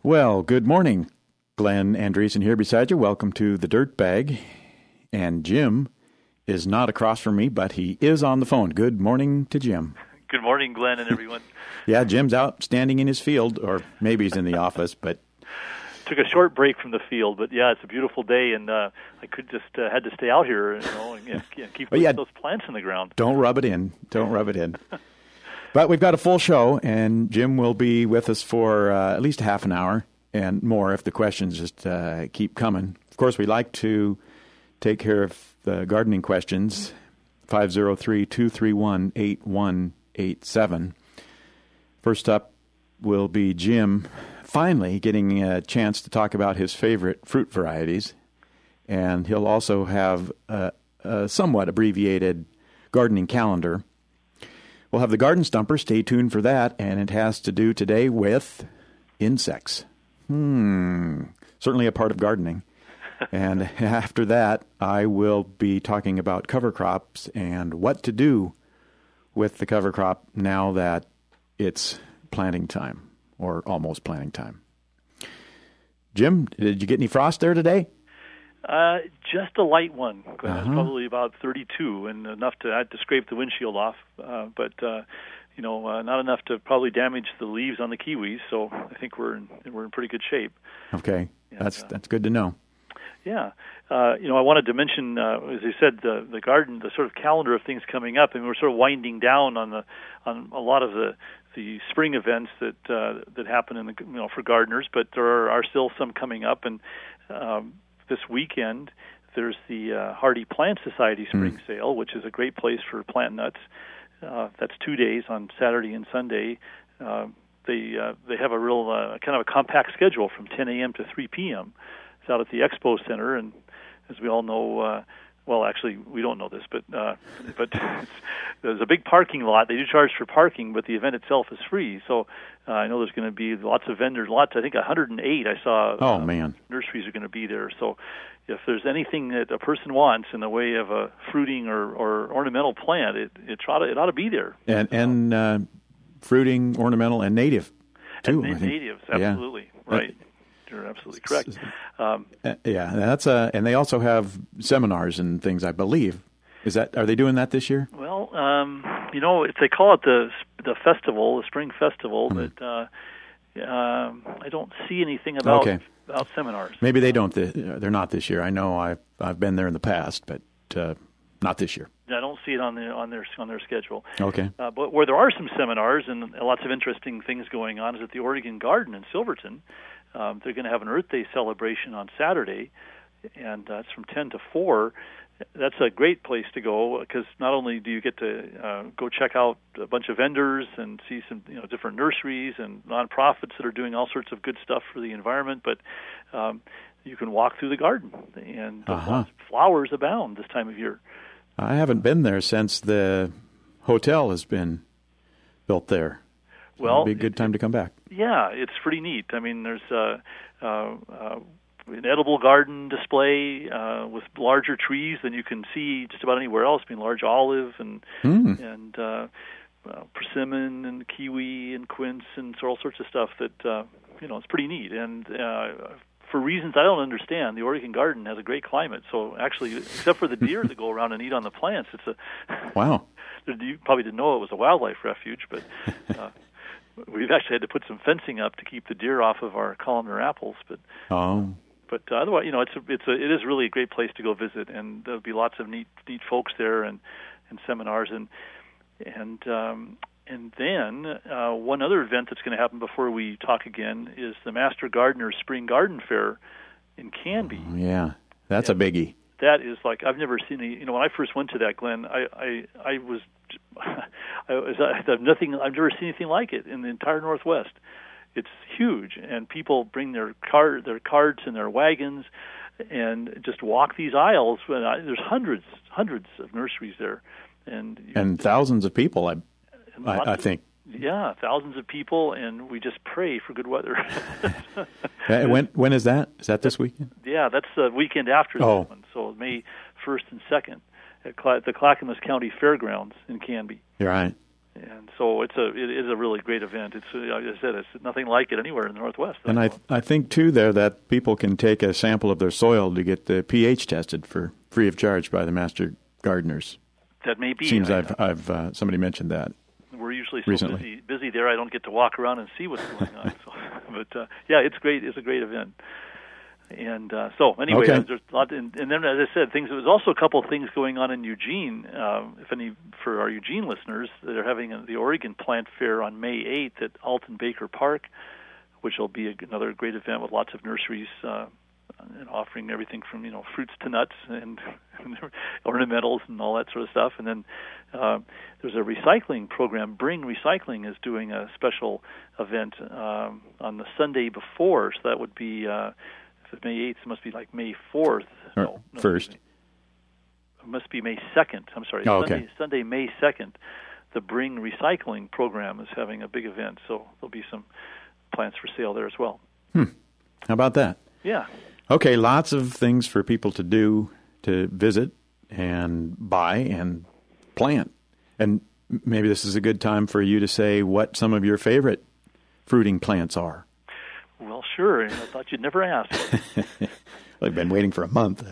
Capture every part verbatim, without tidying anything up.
Well, good morning. Glenn Andreessen here beside you. Welcome to the Dirt Bag. And Jim is not across from me, but he is on the phone. Good morning to Jim. Good morning, Glenn and everyone. Yeah, Jim's out standing in his field, or maybe he's in the office, but... Took a short break from the field, but yeah, it's a beautiful day, and uh, I could just uh, had to stay out here, you know, and, and keep yeah, those plants in the ground. Don't rub it in. Don't rub it in. But we've got a full show, and Jim will be with us for uh, at least a half an hour and more if the questions just uh, keep coming. Of course, we like to take care of the gardening questions. five oh three, two three one, eight one eight seven. First up will be Jim finally getting a chance to talk about his favorite fruit varieties, and he'll also have a, a somewhat abbreviated gardening calendar. We'll have the garden stumper. Stay tuned for that, and it has to do today with insects. Hmm, certainly a part of gardening. And after that, I will be talking about cover crops and what to do with the cover crop now that it's planting time, or almost planting time. Jim, did you get any frost there today? Uh, just a light one. Uh-huh. It's probably about thirty-two, and enough to I had to scrape the windshield off. Uh, but uh, you know, uh, not enough to probably damage the leaves on the kiwis. So I think we're in, we're in pretty good shape. Okay, and, that's uh, that's good to know. Yeah, uh, you know, I wanted to mention, uh, as you said, the the garden, the sort of calendar of things coming up, and we're sort of winding down on the on a lot of the. the spring events that uh, that happen in the you know for gardeners, but there are, are still some coming up. And um, this weekend, there's the uh, Hardy Plant Society Spring mm. Sale, which is a great place for plant nuts. Uh, that's two days on Saturday and Sunday. Uh, they uh, they have a real uh, kind of a compact schedule from ten a.m. to three p.m. It's out at the Expo Center, and as we all know. Uh, Well, actually, we don't know this, but uh, but it's, there's a big parking lot. They do charge for parking, but the event itself is free. So uh, I know there's going to be lots of vendors, lots. I think one hundred eight. I saw. Oh uh, man, nurseries are going to be there. So if there's anything that a person wants in the way of a fruiting or, or ornamental plant, it it ought to it ought to be there. And and uh, fruiting, ornamental, and native too. And, I think. Natives, absolutely yeah. right. You're absolutely correct. Um, uh, yeah, that's uh, and they also have seminars and things, I believe. Is that are they doing that this year? Well, um, you know, if they call it the the festival, the spring festival, mm. but uh, um, I don't see anything about okay. about seminars. Maybe they don't. Th- they're not this year. I know I've I've been there in the past, but uh, not this year. I don't see it on the on their on their schedule. Okay. Uh, but where there are some seminars and lots of interesting things going on is at the Oregon Garden in Silverton. Um, they're going to have an Earth Day celebration on Saturday, and that's uh, from ten to four. That's a great place to go because not only do you get to uh, go check out a bunch of vendors and see some you know different nurseries and nonprofits that are doing all sorts of good stuff for the environment, but um, you can walk through the garden, and uh-huh. flowers abound this time of year. I haven't been there since the hotel has been built there. Well, it'd be a good time to come back. Yeah, it's pretty neat. I mean, there's uh, uh, uh, an edible garden display uh, with larger trees than you can see just about anywhere else. I mean, large olive and mm. and uh, uh, persimmon and kiwi and quince and so all sorts of stuff that uh, you know it's pretty neat. And uh, for reasons I don't understand, the Oregon Garden has a great climate. So actually, except for the deer that go around and eat on the plants, it's a wow. You probably didn't know it was a wildlife refuge, but. Uh, We've actually had to put some fencing up to keep the deer off of our columnar apples, but oh. but uh, otherwise, you know, it's a, it's a, it is really a great place to go visit, and there'll be lots of neat neat folks there and, and seminars and and um, and then uh, one other event that's going to happen before we talk again is the Master Gardener Spring Garden Fair in Canby. Oh, yeah, that's and a biggie. That is like I've never seen any. You know, when I first went to that, Glenn, I I, I was. I was I've nothing. I've never seen anything like it in the entire Northwest. It's huge, and people bring their car, their carts and their wagons, and just walk these aisles. There's hundreds, hundreds of nurseries there, and and thousands of people. I, I, I think. Yeah, thousands of people, and we just pray for good weather. when when is that? Is that this weekend? Yeah, that's the weekend after oh. this one. So May first and second at Cla- the Clackamas County Fairgrounds in Canby. You're right. And so it's a it is a really great event. It's uh, like I said, it's nothing like it anywhere in the Northwest. And I I think too there that people can take a sample of their soil to get the pH tested for free of charge by the master gardeners. That may be. Seems I, I've I've uh, somebody mentioned that. We're usually so recently. busy busy there. I don't get to walk around and see what's going on. So, but uh, yeah, it's great. It's a great event. And uh, so, anyway, Okay. there's a lot, and, and then, as I said, things. There was also a couple of things going on in Eugene. Um, if any, for our Eugene listeners, they're having a, the Oregon Plant Fair on May eighth at Alton Baker Park, which will be a, another great event with lots of nurseries uh, and offering everything from you know fruits to nuts and, and ornamentals and all that sort of stuff. And then uh, there's a recycling program. Bring Recycling is doing a special event um, on the Sunday before, so that would be. Uh, May eighth, it must be like May fourth. Or No, no, first. It must be May second. I'm sorry. Oh, okay. Sunday, Sunday, May second, the Bring Recycling program is having a big event, so there'll be some plants for sale there as well. Hmm. How about that? Yeah. Okay, lots of things for people to do, to visit and buy and plant. And maybe this is a good time for you to say what some of your favorite fruiting plants are. Well, sure. I thought you'd never ask. I've been waiting for a month.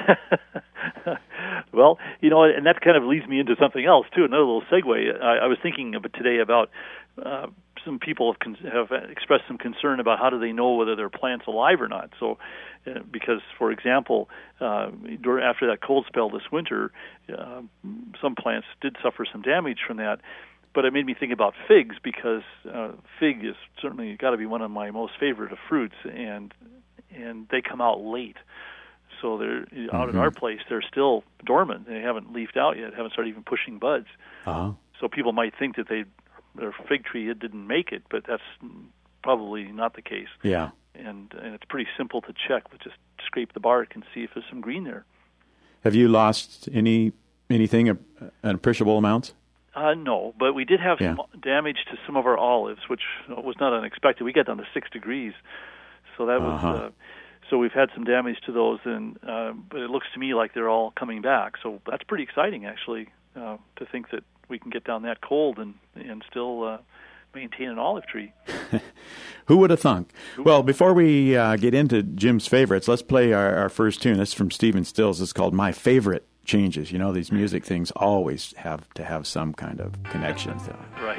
Well, you know, and that kind of leads me into something else, too, another little segue. I, I was thinking about today about uh, some people have, con- have expressed some concern about how do they know whether their plant's alive or not. So, uh, because, for example, uh, during, after that cold spell this winter, uh, some plants did suffer some damage from that. But it made me think about figs because uh, fig is certainly got to be one of my most favorite of fruits, and and they come out late. So they're mm-hmm. out at our place. They're still dormant. They haven't leafed out yet. Haven't started even pushing buds. Uh-huh. So people might think that they their fig tree it didn't make it, but that's probably not the case. Yeah. And and it's pretty simple to check. But just scrape the bark and see if there's some green there. Have you lost any anything an appreciable amount? Uh, no, but we did have yeah. some damage to some of our olives, which was not unexpected. We got down to six degrees, so that was. Uh-huh. Uh, so we've had some damage to those, and uh, but it looks to me like they're all coming back. So that's pretty exciting, actually, uh, to think that we can get down that cold and and still uh, maintain an olive tree. Who would have thunk? Well, before we uh, get into Jim's favorites, let's play our, our first tune. This is from Stephen Stills. It's called My Favorite Changes. You know, these music things always have to have some kind of connection. So. Right.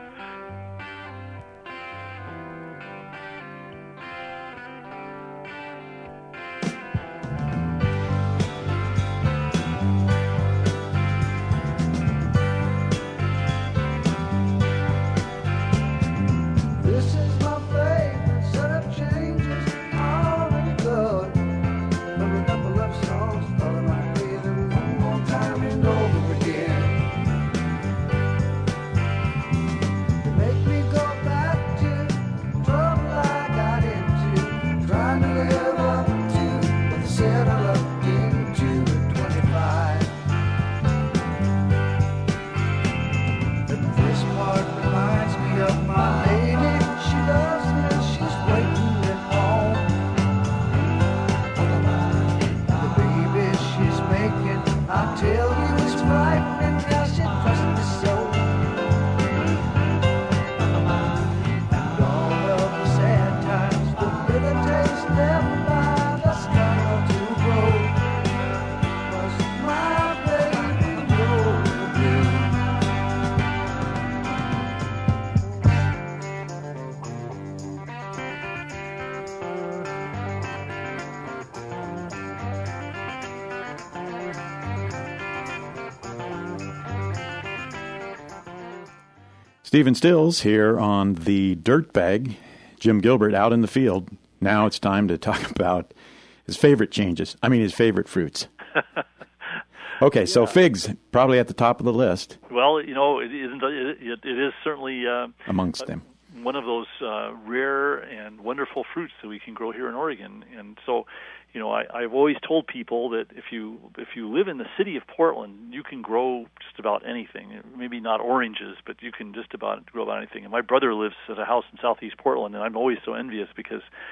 Stephen Stills here on the Dirtbag. Jim Gilbert out in the field. Now it's time to talk about his favorite changes. I mean, his favorite fruits. Okay, yeah. So figs, probably at the top of the list. Well, you know, it isn't. It, it is certainly uh, amongst them one of those uh, rare and wonderful fruits that we can grow here in Oregon. And so, you know, I, I've always told people that if you if you live in the city of Portland, you can grow just about anything. Maybe not oranges, but you can just about grow about anything. And my brother lives at a house in southeast Portland, and I'm always so envious because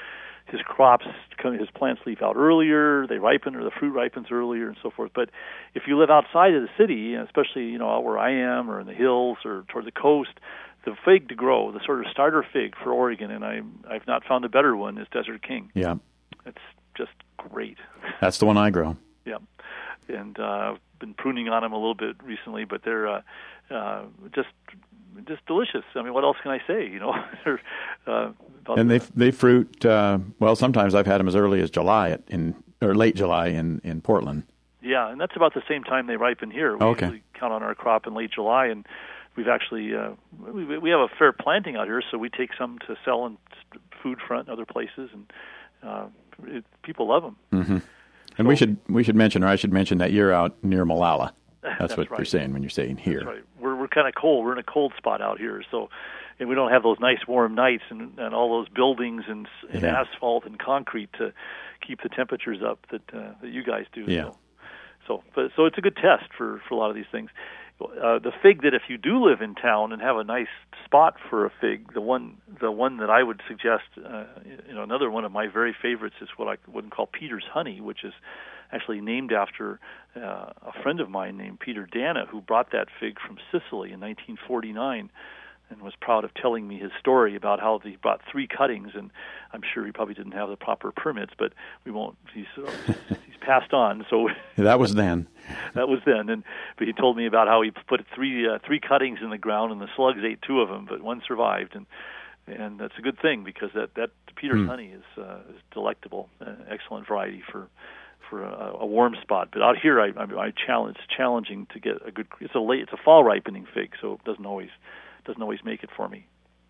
his crops, his plants leaf out earlier, they ripen, or the fruit ripens earlier, and so forth. But if you live outside of the city, especially you know out where I am, or in the hills, or toward the coast, the fig to grow, the sort of starter fig for Oregon, and I I've not found a better one, is Desert King. Yeah, it's just great. That's the one I grow. Yeah, and uh, I've been pruning on them a little bit recently, but they're uh, uh, just just delicious. I mean, what else can I say? You know, they're, uh, and they they fruit. Uh, well, sometimes I've had them as early as July at, in or late July in, in Portland. Yeah, and that's about the same time they ripen here. We okay. usually count on our crop in late July, and we've actually uh, we, we have a fair planting out here, so we take some to sell in food front and other places, and uh, it, people love them. Mm-hmm. And so, we should we should mention, or I should mention, that you're out near Molalla. That's, that's what right. you're saying when you're saying here. That's right. We're we're kind of cold. We're in a cold spot out here, so and we don't have those nice warm nights and, and all those buildings and, and yeah. asphalt and concrete to keep the temperatures up that uh, that you guys do. Yeah. So, so but so it's a good test for, for a lot of these things. Uh, the fig that if you do live in town and have a nice spot for a fig, the one the one that I would suggest, uh, you know, another one of my very favorites is what I wouldn't call Peter's Honey, which is actually named after uh, a friend of mine named Peter Dana, who brought that fig from Sicily in nineteen forty-nine and was proud of telling me his story about how he brought three cuttings, and I'm sure he probably didn't have the proper permits, but we won't, he's, uh, he's passed on. So that was then. That was then, and but he told me about how he put three uh, three cuttings in the ground, and the slugs ate two of them, but one survived, and and that's a good thing, because that, that Peter's mm. honey is, uh, is delectable, uh, excellent variety for for a, a warm spot. But out here, I, I, I challenge it's challenging to get a good. It's a late, it's a fall ripening fig, so it doesn't always doesn't always make it for me.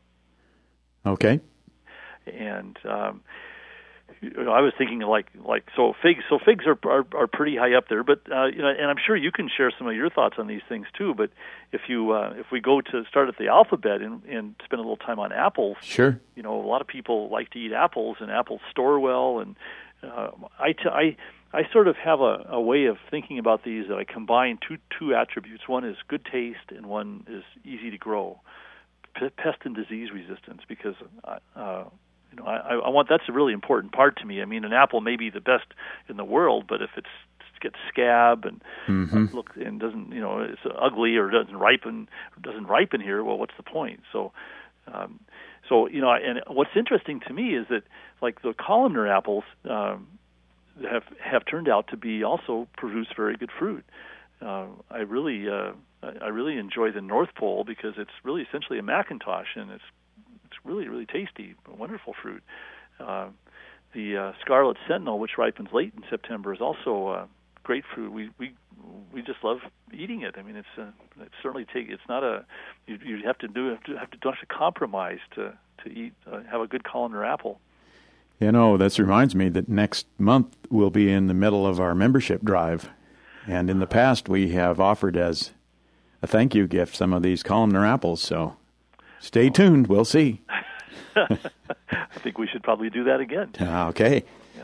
Okay. And um, you know, I was thinking like like so figs. So figs are are, are pretty high up there, but uh, you know, and I'm sure you can share some of your thoughts on these things too. But if you uh, if we go to start at the alphabet and, and spend a little time on apples, sure. You know, a lot of people like to eat apples, and apples store well. And uh, I, t- I I sort of have a, a way of thinking about these that I combine two two attributes. One is good taste, and one is easy to grow. P- pest and disease resistance, because uh, you know I, I want that's a really important part to me. I mean, an apple may be the best in the world, but if it's it gets scab and mm-hmm. uh, look and doesn't you know it's ugly or doesn't ripen or doesn't ripen here, well, what's the point? So. Um, so you know, and what's interesting to me is that like the columnar apples. Um, have have turned out to be also produce very good fruit. Uh, I really uh, I really enjoy the North Pole because it's really essentially a Macintosh, and it's it's really really tasty, wonderful fruit. Uh, the uh, Scarlet Sentinel, which ripens late in September, is also uh, great fruit. We we we just love eating it. I mean, it's uh, it's certainly take it's not a you you have to do have to have to, don't have to compromise to to eat uh, have a good columnar apple. You know, that reminds me that next month we'll be in the middle of our membership drive. And in the past, we have offered as a thank you gift some of these columnar apples. So stay oh. tuned. We'll see. I think we should probably do that again. Okay.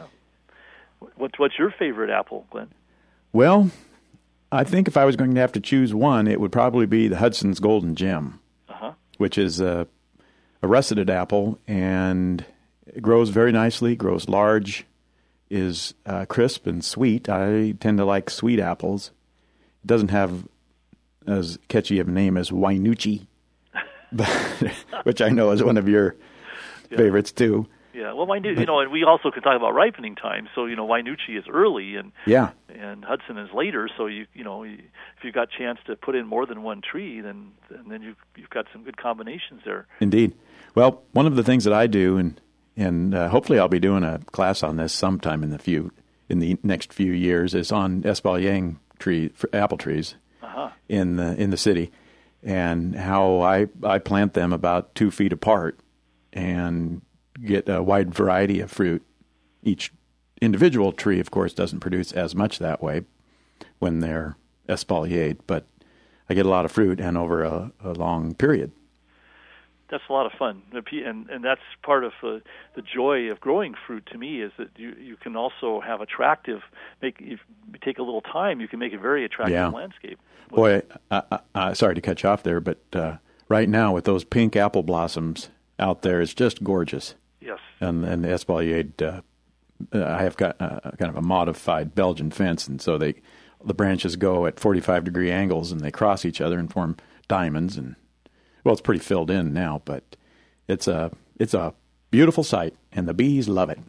Yeah. What's, what's your favorite apple, Glenn? Well, I think if I was going to have to choose one, it would probably be the Hudson's Golden Gem, uh-huh. which is a, a russeted apple, and it grows very nicely, grows large, is uh, crisp and sweet. I tend to like sweet apples. It doesn't have as catchy of a name as Wainucci, but, which I know is one of your yeah. favorites too. Yeah, well, Wainucci, you know, and we also could talk about ripening time. So, you know, Wainucci is early, and yeah, and Hudson is later. So, you you know, if you've got a chance to put in more than one tree, then and then you've you've got some good combinations there. Indeed. Well, one of the things that I do, and and uh, hopefully I'll be doing a class on this sometime in the few in the next few years, is on espalier tree apple trees uh-huh. in the in the city, and how I I plant them about two feet apart and get a wide variety of fruit. Each individual tree, of course, doesn't produce as much that way when they're espaliered, but I get a lot of fruit and over a, a long period. That's a lot of fun, and and that's part of the the joy of growing fruit to me, is that you you can also have attractive make if you take a little time, you can make a very attractive yeah. landscape. Boy, I, I, I, sorry to cut you off there, but uh, right now with those pink apple blossoms out there, it's just gorgeous. Yes, And, and the espalier, uh, I have got uh, kind of a modified Belgian fence, and so they the branches go at forty-five degree angles, and they cross each other and form diamonds. And well, it's pretty filled in now, but it's a it's a beautiful sight, and the bees love it.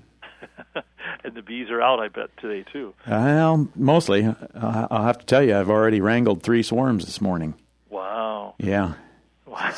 And the bees are out, I bet, today too. Well, mostly. I'll have to tell you, I've already wrangled three swarms this morning. Wow. Yeah. Wow.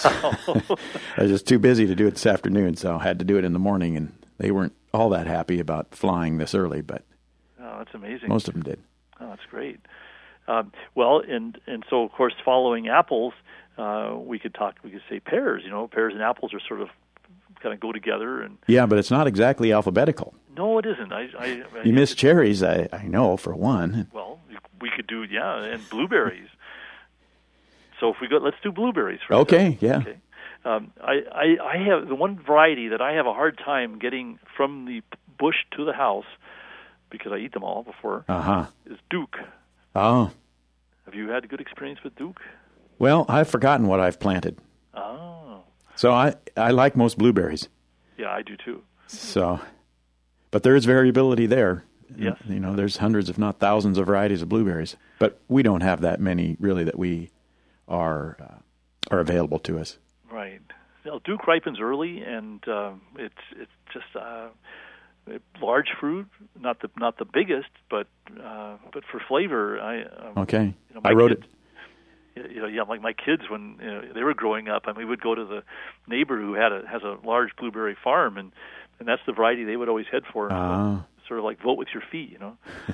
I was just too busy to do it this afternoon, so I had to do it in the morning, and they weren't all that happy about flying this early, but oh, that's amazing. Most of them did. Oh, that's great. Um, well, and and so of course, following apples, uh, we could talk. We could say pears. You know, pears and apples are sort of kind of go together. And yeah, but it's not exactly alphabetical. No, it isn't. I, I, I you miss cherries, I, I know, for one. Well, we could do yeah, and blueberries. So if we go, let's do blueberries. For okay, example. yeah. Okay. Um, I, I I have the one variety that I have a hard time getting from the bush to the house because I eat them all before. Uh-huh. Is Duke. Oh. Have you had a good experience with Duke? Well, I've forgotten what I've planted. Oh. So I, I like most blueberries. Yeah, I do too. So, but there is variability there. Yes. You know, there's hundreds, if not thousands, of varieties of blueberries. But we don't have that many, really, that we are uh, are available to us. Right. Well, Duke ripens early, and uh, it's it's just uh, large fruit, not the not the biggest, but uh, but for flavor, I um, okay. You know, I wrote kids, it. You know, yeah, like my kids when you know, they were growing up, and we would go to the neighbor who had a has a large blueberry farm, and, and that's the variety they would always head for. Uh, sort of like vote with your feet, you know.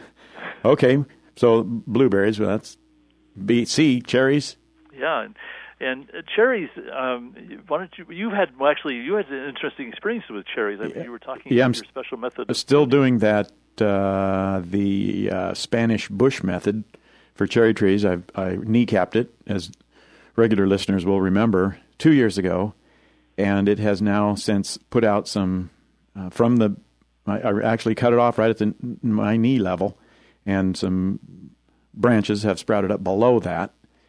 Okay, so blueberries. Well, that's B. C. Cherries. Yeah, and, and uh, cherries. Um, why don't you? You had well, actually you had an interesting experience with cherries. I mean, Yeah. you were talking Yeah, about I'm your special method. I'm still doing that. Uh, the uh, Spanish bush method for cherry trees. I've I kneecapped it, as regular listeners will remember, two years ago, and it has now since put out some uh, from the. I, I actually cut it off right at the my knee level, and some branches have sprouted up below that.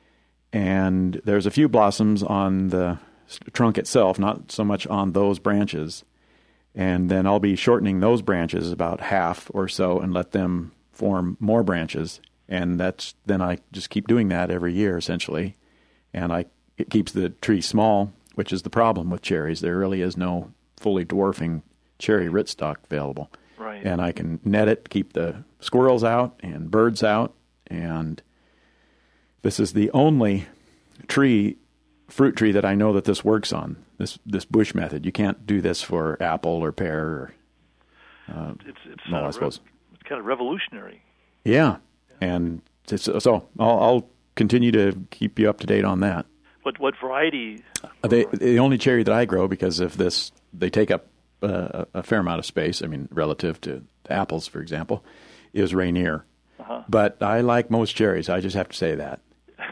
And there's a few blossoms on the trunk itself, not so much on those branches. And then I'll be shortening those branches about half or so and let them form more branches. And that's then I just keep doing that every year, essentially. And I it keeps the tree small, which is the problem with cherries. There really is no fully dwarfing cherry rootstock available. Right. And I can net it, keep the squirrels out and birds out. And this is the only tree, fruit tree that I know that this works on, this this bush method. You can't do this for apple or pear. Or, uh, it's it's, no, uh, I suppose. It's kind of revolutionary. Yeah. And it's, so I'll, I'll continue to keep you up to date on that. What what variety? They, the only cherry that I grow, because of this, they take up uh, a fair amount of space, I mean, relative to apples, for example, is Rainier. Uh-huh. But I like most cherries. I just have to say that.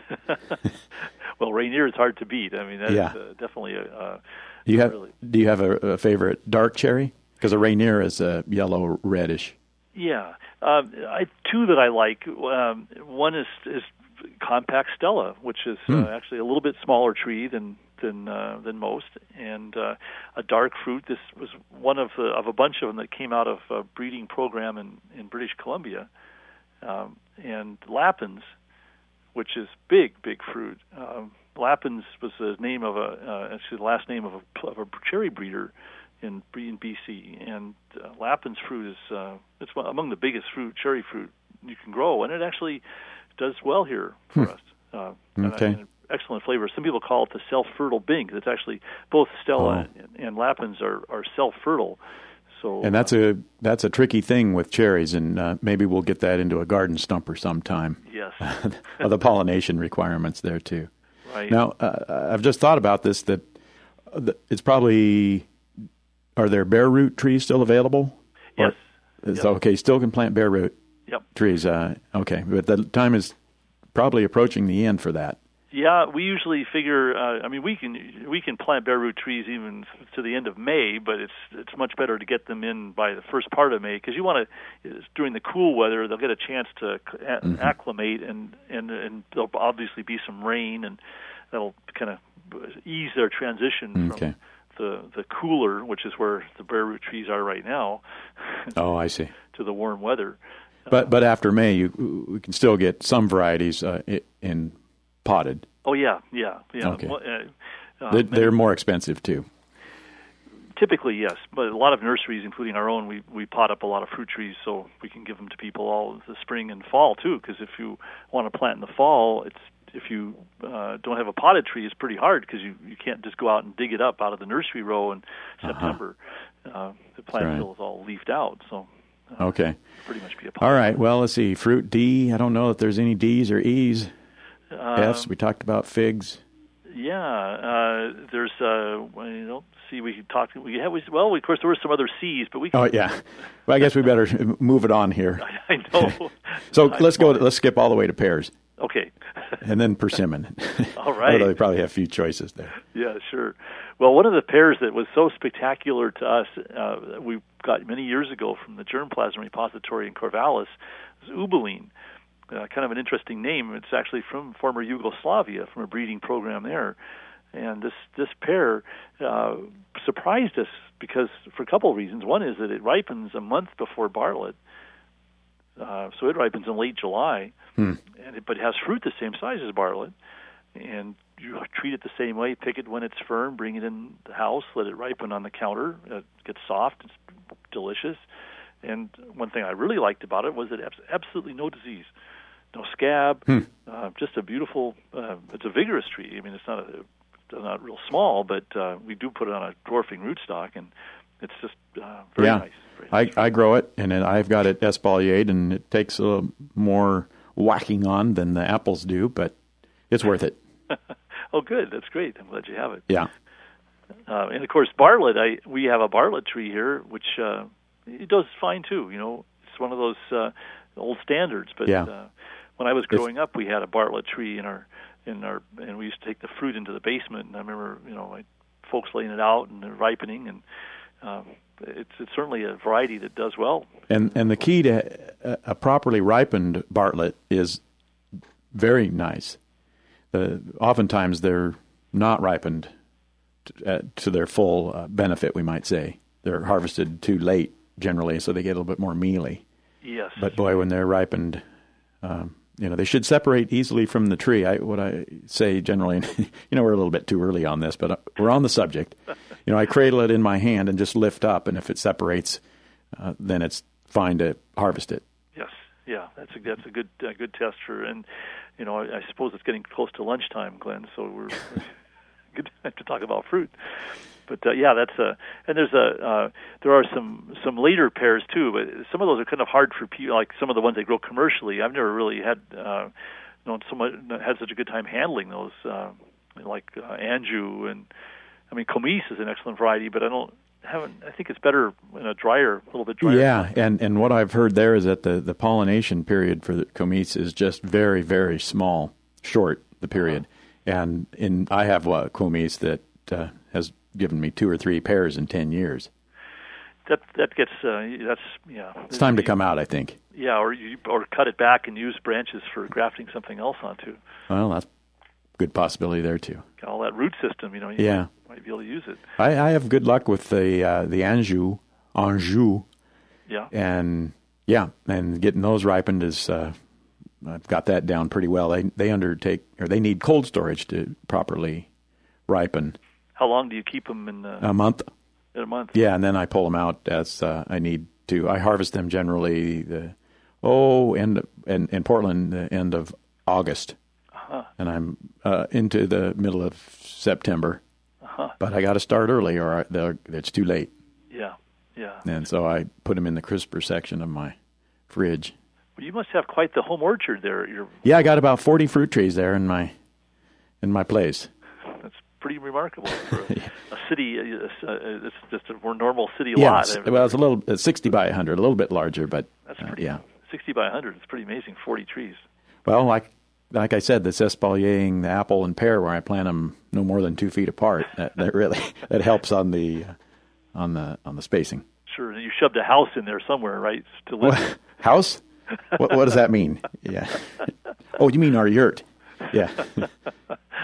Well, Rainier is hard to beat. I mean, that's yeah. uh, definitely a. Uh, do you have really... Do you have a, a favorite dark cherry? Because a Rainier is a yellow reddish. Yeah, um, I two that I like. Um, one is is Compact Stella, which is uh, mm. actually a little bit smaller tree than than uh, than most, and uh, a dark fruit. This was one of the, of a bunch of them that came out of a breeding program in, in British Columbia, um, and Lappins, which is big, big fruit. Um, Lappins was the name of a uh, actually the last name of a of a cherry breeder in in B C, and uh, Lappins fruit is uh, it's among the biggest fruit cherry fruit you can grow, and it actually does well here for hmm. us. Uh, okay. And, and excellent flavor. Some people call it the self-fertile Bing. It's actually both Stella oh. and, and Lappins are, are self-fertile. So, and that's uh, a that's a tricky thing with cherries, and uh, maybe we'll get that into a garden stumper sometime. Yes. The pollination requirements there too. Right. Now, uh, I've just thought about this, that it's probably, are there bare root trees still available? Yes. Or, yep. So, okay, still can plant bare root yep. trees. Uh, okay, but the time is probably approaching the end for that. Yeah, we usually figure. Uh, I mean, we can we can plant bare root trees even to the end of May, but it's it's much better to get them in by the first part of May, because you want to during the cool weather they'll get a chance to mm-hmm. acclimate, and, and and there'll obviously be some rain, and that'll kind of ease their transition okay. from the the cooler, which is where the bare root trees are right now. Oh, I see. To the warm weather. But but after May, you we can still get some varieties uh, in potted. Oh yeah, yeah, yeah. Okay. Well, uh, uh, they're, many, they're more expensive too. Typically, yes, but a lot of nurseries, including our own, we we pot up a lot of fruit trees, so we can give them to people all the spring and fall too. Because if you want to plant in the fall, it's if you uh, don't have a potted tree, it's pretty hard because you, you can't just go out and dig it up out of the nursery row in September. Uh-huh. Uh, the plant right. still is all leafed out, so uh, okay, pretty much be a potted. All right. Well, let's see. Fruit D. I don't know if there's any D's or E's. Uh, F's. We talked about figs. Yeah, uh, there's. Uh, well, you know, see, we could talk. We have. Well, of course, there were some other C's, but we. Can, oh yeah. Well, I guess we better move it on here. I, I know. so let's go. Let's skip all the way to pears. Okay. And then persimmon. All right. Although they probably have a few choices there. Yeah, sure. Well, one of the pears that was so spectacular to us, uh, we got many years ago from the germplasm repository in Corvallis, was Ubeline. Uh, kind of an interesting name. It's actually from former Yugoslavia, from a breeding program there. And this this pear uh, surprised us because for a couple of reasons. One is that it ripens a month before Bartlett, uh, so it ripens in late July, hmm. and it, but it has fruit the same size as Bartlett. And you treat it the same way. Pick it when it's firm, bring it in the house, let it ripen on the counter. It gets soft, it's delicious. And one thing I really liked about it was that it has absolutely no disease. No scab, hmm. uh, just a beautiful. Uh, it's a vigorous tree. I mean, it's not a, it's not real small, but uh, we do put it on a dwarfing rootstock, and it's just uh, very yeah. nice. Very nice. I, I grow it, and then I've got it espaliered, and it takes a little more whacking on than the apples do, but it's worth it. Oh, good. That's great. I'm glad you have it. Yeah. Uh, and of course, Bartlett. I we have a Bartlett tree here, which uh, it does fine too. You know, it's one of those uh, old standards, but. Yeah. Uh, When I was growing up, we had a Bartlett tree in our in our, and we used to take the fruit into the basement. And I remember, you know, my folks laying it out and ripening, and um, it's it's certainly a variety that does well. And and the key to a, a properly ripened Bartlett is very nice. Uh, oftentimes they're not ripened to, uh, to their full uh, benefit, we might say. They're harvested too late generally, so they get a little bit more mealy. Yes. But boy, when they're ripened. Um, you know, they should separate easily from the tree. I, what I say generally, you know, we're a little bit too early on this, but we're on the subject. You know, I cradle it in my hand and just lift up, and if it separates, uh, then it's fine to harvest it. Yes, yeah, that's a that's a good uh, good test for, and you know, I, I suppose it's getting close to lunchtime, Glenn. So we're good to talk about fruit. But uh, yeah, that's a and there's a uh, there are some some later pears too, but some of those are kind of hard for people. Like some of the ones they grow commercially, I've never really had uh, known someone had such a good time handling those, uh, like uh, Anjou, and I mean Comice is an excellent variety, but I don't haven't. I think it's better in a drier, a little bit drier. Yeah, and and what I've heard there is that the the pollination period for the Comice is just very very small, short the period, uh-huh. and in I have a Comice that uh, has given me two or three pairs in ten years. That that gets uh, that's yeah. It's time to come out, I think. Yeah, or you, or cut it back and use branches for grafting something else onto. Well, that's a good possibility there too. Got all that root system, you know. You yeah, might, might be able to use it. I, I have good luck with the uh, the Anjou, Anjou. Yeah. And yeah, and getting those ripened is. Uh, I've got that down pretty well. They they undertake or they need cold storage to properly ripen. How long do you keep them in the, a month? In a month. Yeah, and then I pull them out as uh, I need to. I harvest them generally the oh end in in Portland the end of August, uh-huh. and I'm uh, into the middle of September. Uh-huh. But I got to start early, or I, it's too late. Yeah, yeah. And so I put them in the crisper section of my fridge. Well, you must have quite the home orchard there. You're... Yeah, I got about forty fruit trees there in my in my place. That's pretty remarkable for a, a city. Uh, it's just a more normal city yeah, lot. It's, well, it's a little it's sixty by one hundred, a little bit larger, but that's uh, pretty. yeah, sixty by one hundred. It's pretty amazing. Forty trees. Well, like like I said, this espaliering the apple and pear, where I plant them no more than two feet apart, that, that really that helps on the on the on the spacing. Sure, you shoved a house in there somewhere, right? To live in. House? What, what does that mean? Yeah. Oh, you mean our yurt? Yeah.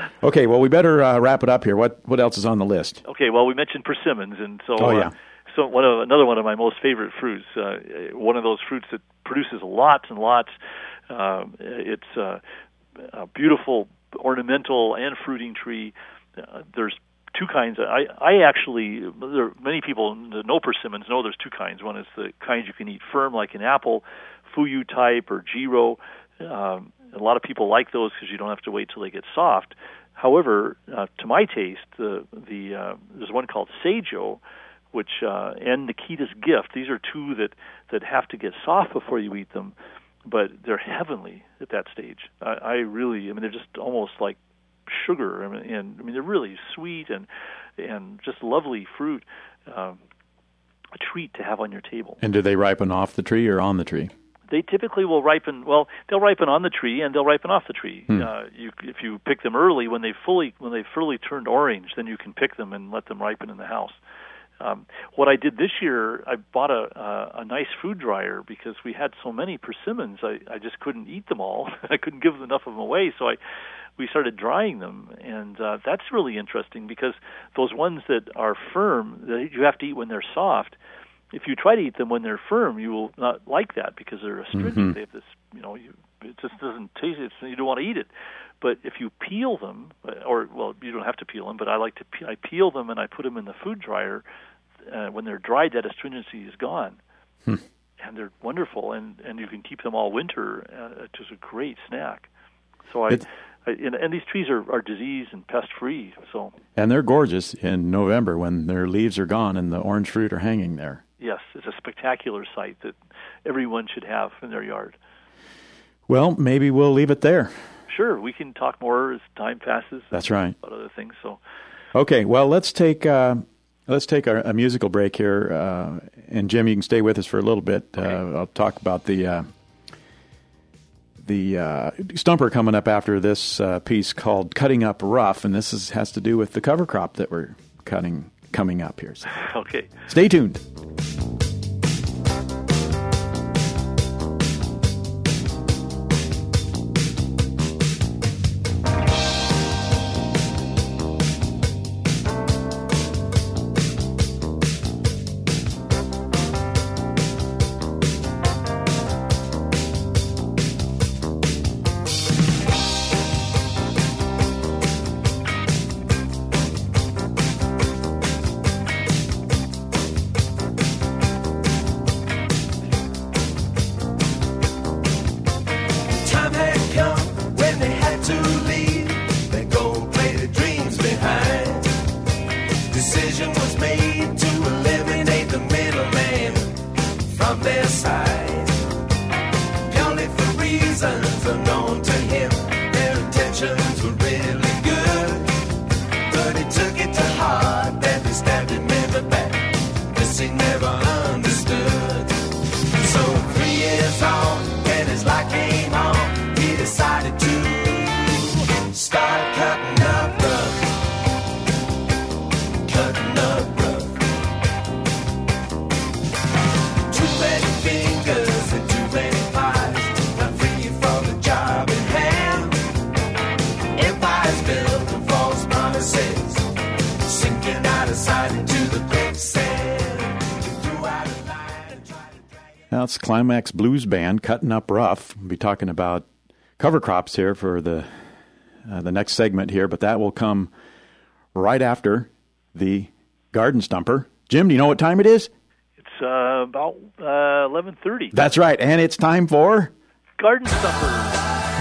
Okay, well, we better uh, wrap it up here. What what else is on the list? Okay, well, we mentioned persimmons, and so oh, yeah. uh, so one of another one of my most favorite fruits. Uh, one of those fruits that produces lots and lots. Uh, it's uh, a beautiful ornamental and fruiting tree. Uh, there's two kinds. I, I actually, there are many people that know persimmons know there's two kinds. One is the kinds you can eat firm, like an apple, Fuyu type or Jiro. Um, a lot of people like those because you don't have to wait till they get soft. However, uh, to my taste, the the uh, there's one called Seijo, which uh, and Nikita's Gift. These are two that, that have to get soft before you eat them, but they're heavenly at that stage. I, I really, I mean, they're just almost like sugar. I mean, and I mean, they're really sweet and and just lovely fruit. Um, a treat to have on your table. And do they ripen off the tree or on the tree? They typically will ripen. Well, they'll ripen on the tree and they'll ripen off the tree. Hmm. Uh, you, if you pick them early, when they fully when they fully turned orange, then you can pick them and let them ripen in the house. Um, what I did this year, I bought a, a a nice food dryer because we had so many persimmons. I, I just couldn't eat them all. I couldn't give enough of them away, so I we started drying them, and uh, that's really interesting because those ones that are firm, that you have to eat when they're soft. If you try to eat them when they're firm, you will not like that because they're astringent. Mm-hmm. They have this, you know, you, it just doesn't taste it. So you don't want to eat it. But if you peel them, or well, you don't have to peel them, but I like to pe- I peel them and I put them in the food dryer. Uh, when they're dried, that astringency is gone, hmm. and they're wonderful. And, and you can keep them all winter. Uh, it's just a great snack. So I. It's- I and, and these trees are, are disease and pest free. So and they're gorgeous in November when their leaves are gone and the orange fruit are hanging there. Yes, it's a spectacular sight that everyone should have in their yard. Well, maybe we'll leave it there. Sure, we can talk more as time passes. That's right. About other things. So, okay. Well, let's take uh, let's take our, a musical break here, uh, and Jim, you can stay with us for a little bit. Okay. Uh, I'll talk about the uh, the uh, stumper coming up after this uh, piece called "Cutting Up Rough," and this is, has to do with the cover crop that we're cutting coming up here. So okay. Stay tuned. Now it's Climax Blues Band, Cutting Up Rough. We'll be talking about cover crops here for the uh, the next segment here, but that will come right after the Garden Stumper. Jim, do you know what time it is? It's uh, about uh, eleven thirty. That's right, and it's time for Garden Stumper.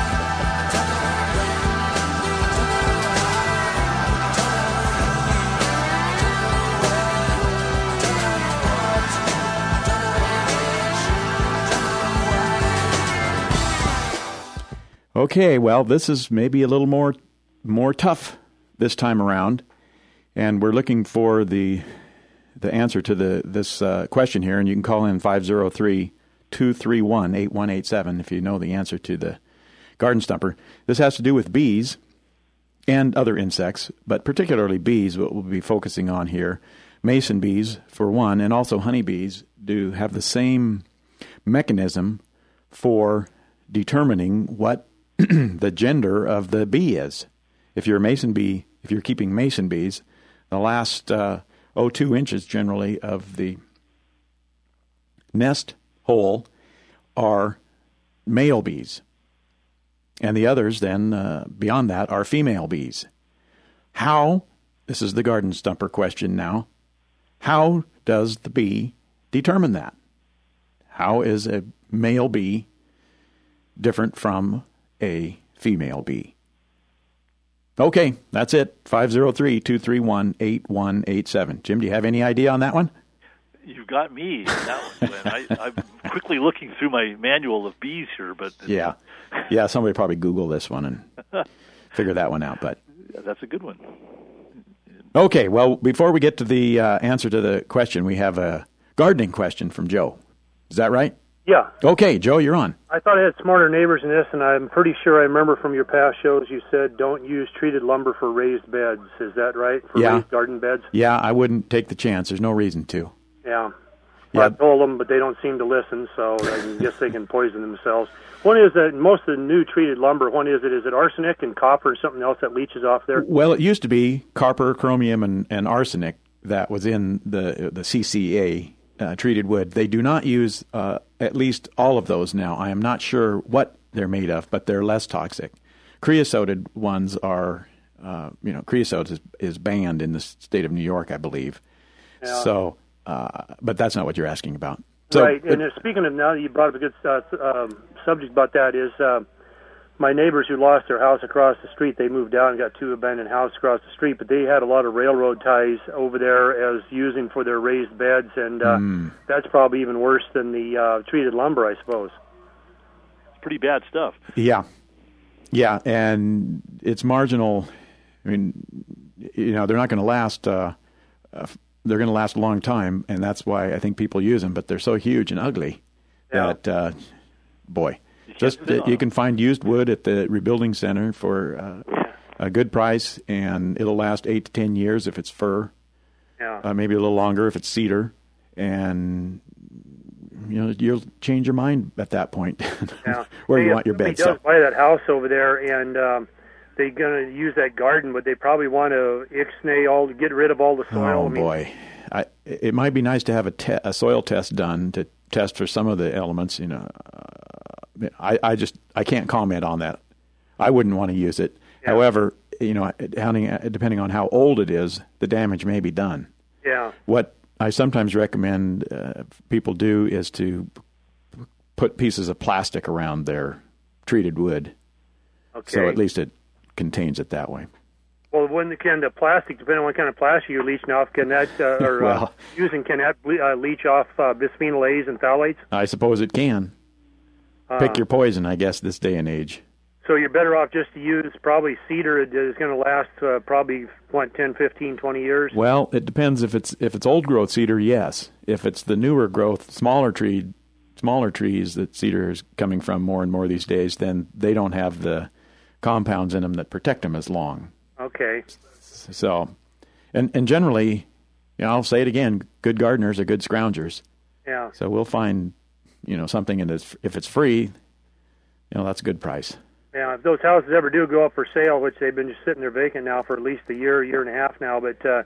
Okay, well, this is maybe a little more more tough this time around, and we're looking for the the answer to the this uh, question here, and you can call in five oh three, two three one, eight one eight seven if you know the answer to the Garden Stumper. This has to do with bees and other insects, but particularly bees, what we'll be focusing on here. Mason bees, for one, and also honeybees do have the same mechanism for determining what the gender of the bee is. if you're a mason bee, if you're keeping mason bees, the last uh, oh two inches generally of the nest hole are male bees, and the others then uh, beyond that are female bees. How, this is the garden stumper question now, how does the bee determine that? How is a male bee different from a female bee? Okay, that's it. five oh three, two three one, eight one eight seven. Jim, do you have any idea on that one? You've got me in that one, Glenn. I, I'm quickly looking through my manual of bees here, but yeah, yeah. Somebody probably Google this one and figure that one out. But that's a good one. Okay, well, before we get to the uh, answer to the question, we have a gardening question from Joe. Is that right? Yeah. Okay, Joe, you're on. I thought I had smarter neighbors in this, and I'm pretty sure I remember from your past shows you said don't use treated lumber for raised beds. Is that right? For yeah. raised garden beds? Yeah, I wouldn't take the chance. There's no reason to. Yeah. Yeah. Well, I told them, but they don't seem to listen, so I guess they can poison themselves. One is that most of the new treated lumber, one is it, is it arsenic and copper and something else that leaches off there? Well, it used to be copper, chromium, and, and arsenic that was in the the C C A uh, treated wood. They do not use uh, at least all of those now. I am not sure what they're made of, but they're less toxic. Creosoted ones are, uh, you know, creosote is, is banned in the state of New York, I believe. Yeah. So, uh, but that's not what you're asking about. So, right, and uh, speaking of, now that you brought up a good uh, um, subject about that, is uh, my neighbors who lost their house across the street, they moved out and got two abandoned houses across the street, but they had a lot of railroad ties over there as using for their raised beds, and uh, mm. that's probably even worse than the uh, treated lumber, I suppose. It's pretty bad stuff. Yeah. Yeah, and it's marginal. I mean, you know, they're not going to last... Uh, uh, they're going to last a long time, and that's why I think people use them, but they're so huge and ugly yeah. that, uh, boy, you just uh, you can find used wood at the Rebuilding Center for uh, a good price, and it'll last eight to ten years if it's fir, yeah. uh, maybe a little longer if it's cedar, and you know you'll change your mind at that point yeah. where hey, you want your bed. If somebody does buy that house over there, and um, they're going to use that garden, but they probably want to ixnay all, get rid of all the soil. Oh, I mean, boy. I, it might be nice to have a, te- a soil test done to test for some of the elements. You know, uh, I, I just I can't comment on that. I wouldn't want to use it. Yeah. However, you know, depending on how old it is, the damage may be done. Yeah. What I sometimes recommend uh, people do is to put pieces of plastic around their treated wood, okay. so at least it contains it that way. Well, when can the plastic, depending on what kind of plastic you're leaching off, can that, uh, or well, uh, using, can that ble- uh, leach off uh, bisphenol A's and phthalates? I suppose it can. Uh, Pick your poison, I guess, this day and age. So you're better off just to use probably cedar that is going to last uh, probably, what, ten, fifteen, twenty years? Well, it depends. If it's if it's old growth cedar, yes. If it's the newer growth, smaller tree, smaller trees that cedar is coming from more and more these days, then they don't have the compounds in them that protect them as long. Okay. So, and and generally, you know, I'll say it again, good gardeners are good scroungers. Yeah. So we'll find, you know, something in this, if it's free, you know, that's a good price. Yeah, if those houses ever do go up for sale, which they've been just sitting there vacant now for at least a year, year and a half now, but uh,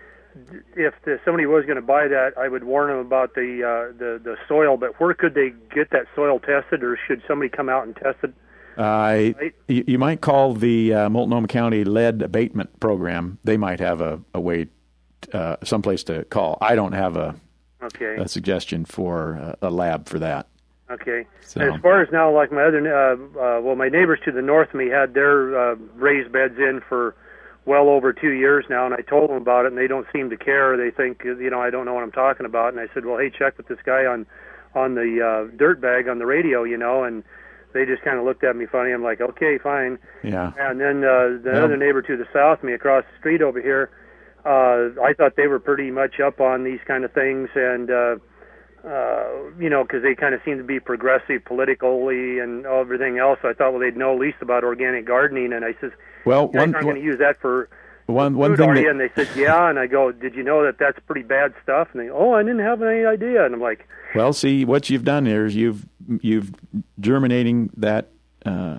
if the, somebody was going to buy that, I would warn them about the, uh, the the soil, but where could they get that soil tested, or should somebody come out and test it? Uh, you, you might call the uh, Multnomah County Lead Abatement Program. They might have a, a way, uh, someplace to call. I don't have a, okay. a suggestion for a, a lab for that. Okay. So. As far as now, like my other, uh, uh, well, my neighbors to the north of me had their uh, raised beds in for well over two years now, and I told them about it, and they don't seem to care. They think, you know, I don't know what I'm talking about, and I said, well, hey, check with this guy on, on the uh, dirt bag on the radio, you know, and they just kind of looked at me funny. I'm like, okay, fine. Yeah. And then uh, the other neighbor to the south of me across the street over here, uh, I thought they were pretty much up on these kind of things, and uh, uh, you know, because they kind of seem to be progressive politically and everything else. So I thought, well, they'd know at least about organic gardening. And I says, well, you one, aren't going to use that for one one food, thing. Are That... you? And they said, yeah. And I go, did you know that that's pretty bad stuff? And they, oh, I didn't have any idea. And I'm like, well, see, what you've done here is you've you've germinating that uh,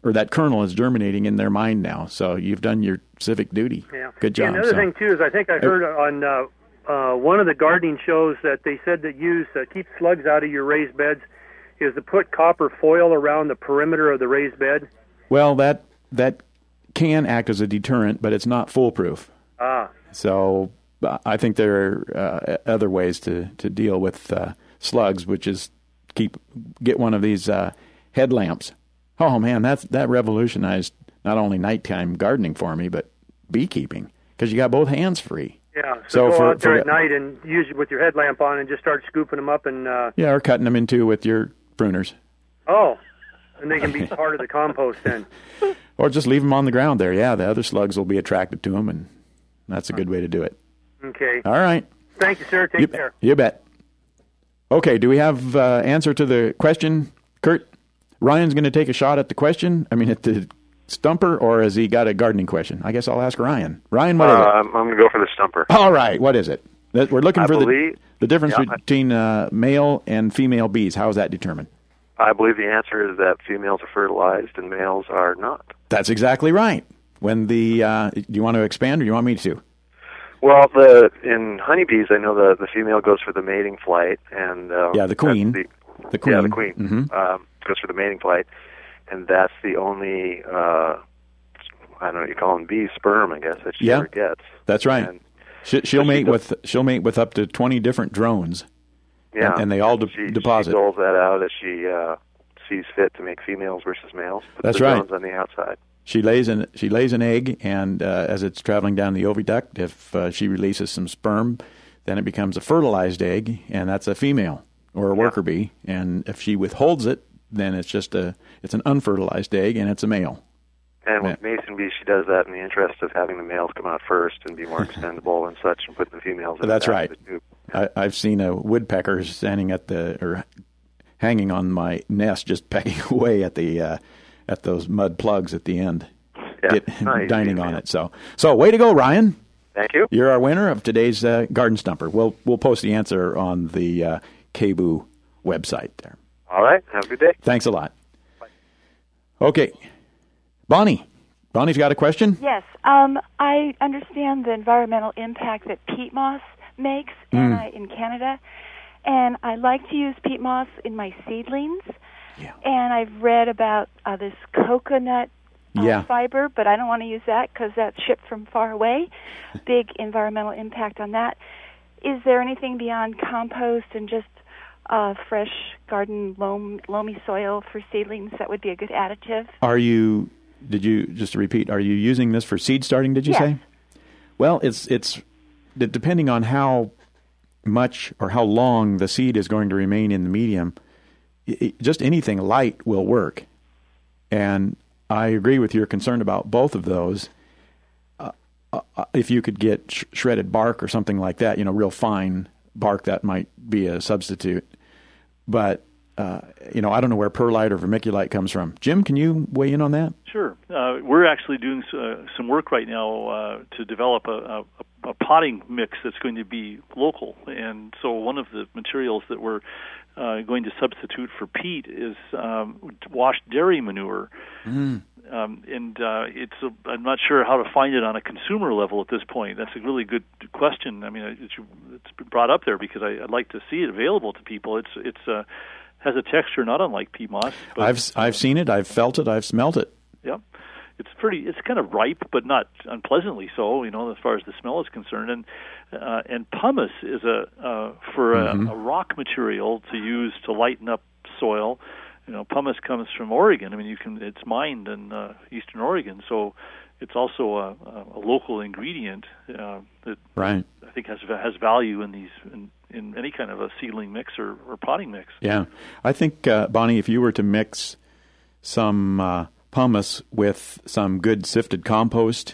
or that kernel is germinating in their mind now. So you've done your civic duty. Yeah. Good job. Yeah, another so. thing too is I think I heard on uh, uh, one of the gardening shows that they said that use uh, keep slugs out of your raised beds is to put copper foil around the perimeter of the raised bed. Well, that that can act as a deterrent, but it's not foolproof. Ah. So uh, I think there are uh, other ways to, to deal with uh, slugs, which is keep get one of these uh, headlamps. Oh man, that's that revolutionized not only nighttime gardening for me, but beekeeping because you got both hands free. Yeah, so, so go for, out there for, at night and use it with your headlamp on and just start scooping them up and. Uh, yeah, or cutting them in two with your pruners. Oh, and they can be part of the compost then. Or just leave them on the ground there. Yeah, the other slugs will be attracted to them, and that's a good way to do it. Okay. All right. Thank you, sir. Take you, care. You bet. Okay, do we have uh, answer to the question, Kurt? Ryan's going to take a shot at the question, I mean at the stumper, or has he got a gardening question? I guess I'll ask Ryan. Ryan, what uh, is it? I'm, I'm going to go for the stumper. All right, what is it? That, we're looking I for believe, the, the difference yeah, between uh, male and female bees. How is that determined? I believe the answer is that females are fertilized and males are not. That's exactly right. When the uh, do you want to expand, or do you want me to? Well, the in honeybees, I know the the female goes for the mating flight, and uh, yeah, the queen, the, the queen, yeah, the queen mm-hmm. um, goes for the mating flight, and that's the only uh, I don't know what you call them, bee sperm, I guess, that she yeah, ever gets. That's right. And she, she'll so mate she with she'll mate with up to twenty different drones. Yeah, and, and they all de- she, deposit. She doles that out as she uh, sees fit to make females versus males. Put That's the right. drones on the outside. She lays an she lays an egg, and uh, as it's traveling down the oviduct, if uh, she releases some sperm, then it becomes a fertilized egg, and that's a female or a yeah. worker bee. And if she withholds it, then it's just a it's an unfertilized egg, and it's a male. And with mason bees, she does that in the interest of having the males come out first and be more expendable and such, and put the females in That's the right. of the tube. I, I've seen a woodpecker standing at the or hanging on my nest, just pecking away at the uh, at those mud plugs at the end, yeah. Get, nice, dining on man. it. So, so way to go, Ryan! Thank you. You're our winner of today's uh, garden stumper. We'll we'll post the answer on the uh, K B U website there. All right. Have a good day. Thanks a lot. Bye. Okay, Bonnie. Bonnie's got a question? Yes. Um, I understand the environmental impact that peat moss makes Mm. and I, in Canada, and I like to use peat moss in my seedlings. Yeah. And I've read about uh, this coconut uh, Yeah. fiber, but I don't want to use that because that's shipped from far away. Big environmental impact on that. Is there anything beyond compost and just uh, fresh garden loam, loamy soil for seedlings that would be a good additive? Are you? Did you just to repeat? Are you using this for seed starting? Did you Yes. say? Well, it's it's depending on how much or how long the seed is going to remain in the medium. It, just anything light will work, and I agree with your concern about both of those. Uh, uh, if you could get sh- shredded bark or something like that, you know, real fine bark, that might be a substitute. But Uh, you know, I don't know where perlite or vermiculite comes from. Jim, can you weigh in on that? Sure. Uh, we're actually doing uh, some work right now uh, to develop a, a, a potting mix that's going to be local. And so one of the materials that we're uh, going to substitute for peat is um, washed dairy manure. Mm. Um, and uh, it's a, I'm not sure how to find it on a consumer level at this point. That's a really good question. I mean, it's, it's been brought up there because I, I'd like to see it available to people. It's it's uh, has a texture not unlike peat moss. But, I've I've seen it, I've felt it, I've smelt it. Yeah, it's pretty. It's kind of ripe, but not unpleasantly so. You know, as far as the smell is concerned. And uh, and pumice is a uh, for a, Mm-hmm. a rock material to use to lighten up soil. You know, pumice comes from Oregon. I mean, you can it's mined in uh, eastern Oregon, so it's also a, a local ingredient uh, that Right. I think has has value in these in, in any kind of a seedling mix or, or potting mix. Yeah, I think uh, Bonnie, if you were to mix some uh, pumice with some good sifted compost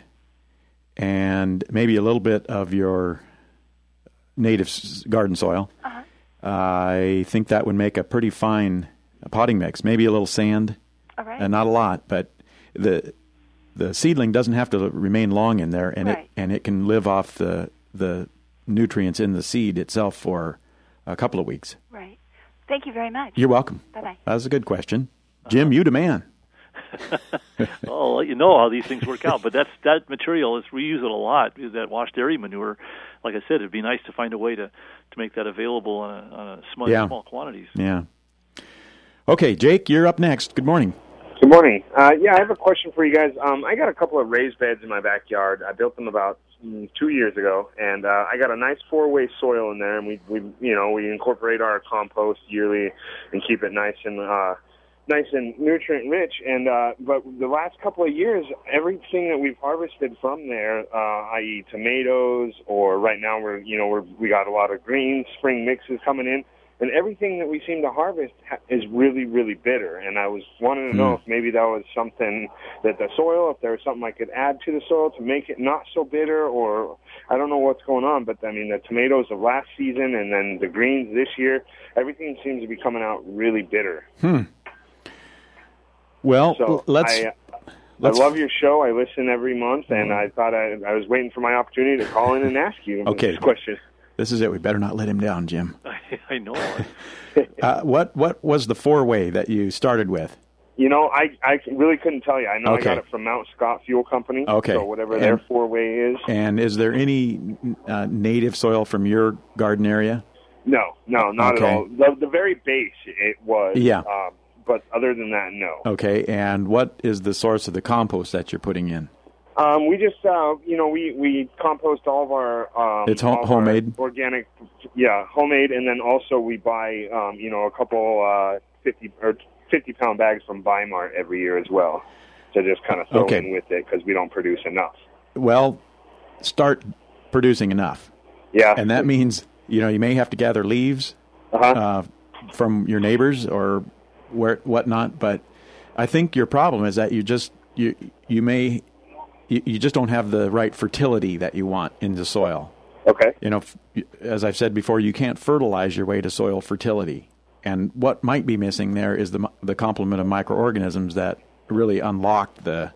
and maybe a little bit of your native s- garden soil, Uh-huh. I think that would make a pretty fine potting mix. Maybe a little sand, All right. and not a lot, but the the seedling doesn't have to remain long in there, and Right. it and it can live off the the nutrients in the seed itself for a couple of weeks. Right. Thank you very much. You're welcome. Bye-bye. That was a good question. Jim, you the man. I'll let you know how these things work out. But that's that material is we use it a lot. That wash dairy manure, like I said, it'd be nice to find a way to, to make that available on a, on a small, yeah. small quantities. Yeah. Okay, Jake, you're up next. Good morning. Good morning. Uh, yeah, I have a question for you guys. Um, I got a couple of raised beds in my backyard. I built them about mm, two years ago, and uh, I got a nice four-way soil in there. And we, we, you know, we incorporate our compost yearly and keep it nice and uh, nice and nutrient rich. And uh, but the last couple of years, everything that we've harvested from there, uh, that is, tomatoes, or right now we're, you know, we're we got a lot of green spring mixes coming in. And everything that we seem to harvest ha- is really, really bitter. And I was wanting to know mm. if maybe that was something that the soil, if there was something I could add to the soil to make it not so bitter, or I don't know what's going on. But, I mean, the tomatoes of last season and then the greens this year, everything seems to be coming out really bitter. Hmm. Well, so let's... I, Let's, I love your show. I listen every month, and I thought I, I was waiting for my opportunity to call in and ask you okay. this question. This is it. We better not let him down, Jim. I, I know. uh, what what was the four-way that you started with? You know, I, I really couldn't tell you. I know okay. I got it from Mount Scott Fuel Company. Okay. So whatever and, their four-way is. And is there any uh, native soil from your garden area? No, no, not okay. at all. The, the very base it was. Yeah. Um, but other than that, no. Okay. And what is the source of the compost that you're putting in? Um, we just, uh, you know, we, we compost all of our... Um, it's ho- homemade? Organic, yeah, homemade, and then also we buy, um, you know, a couple uh, fifty or fifty-pound bags from Bi-Mart every year as well to just kind of throw okay. in with it because we don't produce enough. Well, start producing enough. Yeah. And that means, you know, you may have to gather leaves uh-huh. uh, from your neighbors or where whatnot, but I think your problem is that you just, you you may... You, you just don't have the right fertility that you want in the soil. Okay. You know, as I've said before, you can't fertilize your way to soil fertility. And what might be missing there is the the complement of microorganisms that really unlock the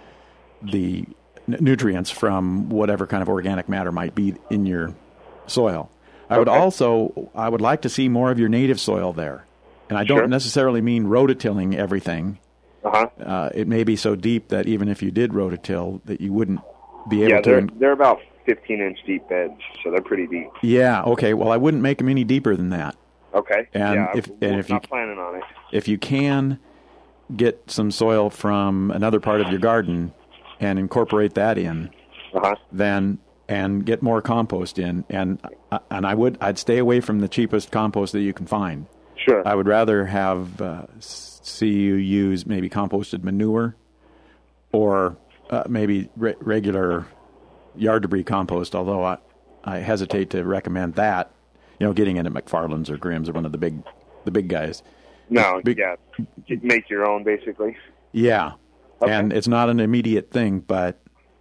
the nutrients from whatever kind of organic matter might be in your soil. I okay. would also, I would like to see more of your native soil there. And I don't sure. necessarily mean rototilling everything. Uh-huh. Uh, it may be so deep that even if you did rototill, that you wouldn't be able yeah, to... Yeah, they're, they're about fifteen-inch deep beds, so they're pretty deep. Yeah, okay. Well, I wouldn't make them any deeper than that. Okay. And yeah, if, I'm and if not you, planning on it. If you can get some soil from another part of your garden and incorporate that in, uh-huh. then and get more compost in, and and I would I'd stay away from the cheapest compost that you can find. Sure. I would rather have... Uh, see you use maybe composted manure or uh, maybe re- regular yard debris compost, although I, I hesitate to recommend that, you know, getting it at McFarland's or Grimm's or one of the big the big guys. No, big, yeah, make your own, basically. Yeah, okay. And it's not an immediate thing, but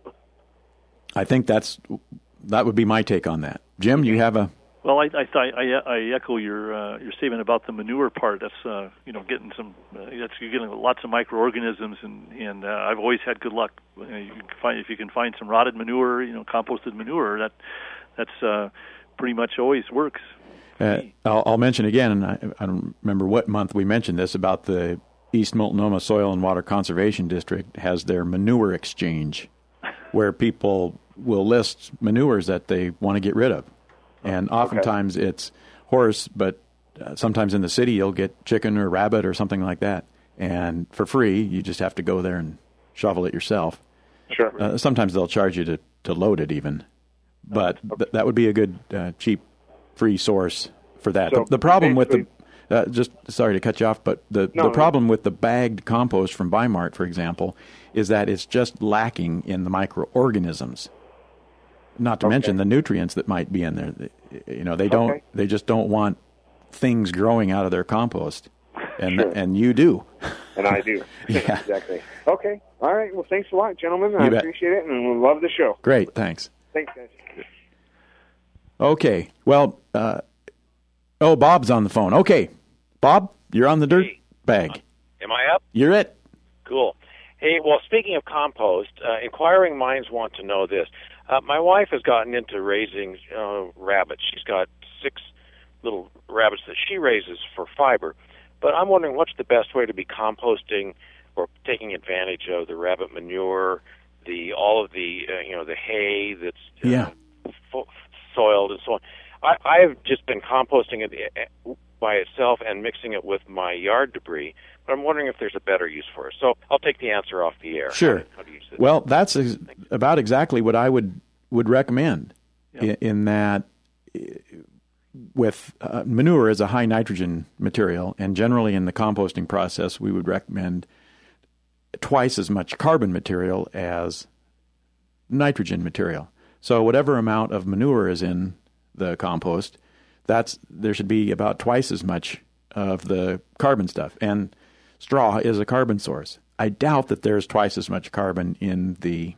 I think that's that would be my take on that. Jim, you have a... Well, I I, I, I echo your uh, your statement about the manure part. That's uh, you know getting some uh, that's you're getting lots of microorganisms, and and uh, I've always had good luck. You know, you can find if you can find some rotted manure, you know, composted manure. That that's uh, pretty much always works. Uh, I'll, I'll mention again, and I, I don't remember what month we mentioned this about the East Multnomah Soil and Water Conservation District has their manure exchange, where people will list manures that they want to get rid of. And oftentimes okay. it's horse, but uh, sometimes in the city you'll get chicken or rabbit or something like that. And for free, you just have to go there and shovel it yourself. Sure. Uh, sometimes they'll charge you to, to load it even. But okay. th- that would be a good, uh, cheap, free source for that. So the, the problem with the... Uh, just sorry to cut you off, but the, no, the problem no. with the bagged compost from Bi-Mart, for example, is that it's just lacking in the microorganisms. Not to okay. mention the nutrients that might be in there. You know, they don't. Okay. They just don't want things growing out of their compost, and sure. and you do. And I do. Yeah, exactly. Okay. All right. Well, thanks a lot, gentlemen. You I bet. appreciate it, and we love the show. Great. Thanks. Thanks, guys. Okay. Well, uh, oh, Bob's on the phone. Okay, Bob, you're on the dirt hey. bag. Am I up? You're it. Cool. Hey, well, speaking of compost, uh, inquiring minds want to know this. Uh, my wife has gotten into raising uh, rabbits. She's got six little rabbits that she raises for fiber. But I'm wondering what's the best way to be composting or taking advantage of the rabbit manure, the all of the uh, you know the hay that's uh, yeah. fo- soiled and so on. I, I've just been composting it by itself and mixing it with my yard debris, but I'm wondering if there's a better use for it. So I'll take the answer off the air. Sure. How, how do you use it? Well, that's ex- about exactly what I would would recommend. Yep. In, in that, with uh, manure is a high nitrogen material, and generally in the composting process, we would recommend twice as much carbon material as nitrogen material. So whatever amount of manure is in the compost, that's there should be about twice as much of the carbon stuff. And straw is a carbon source. I doubt that there's twice as much carbon in the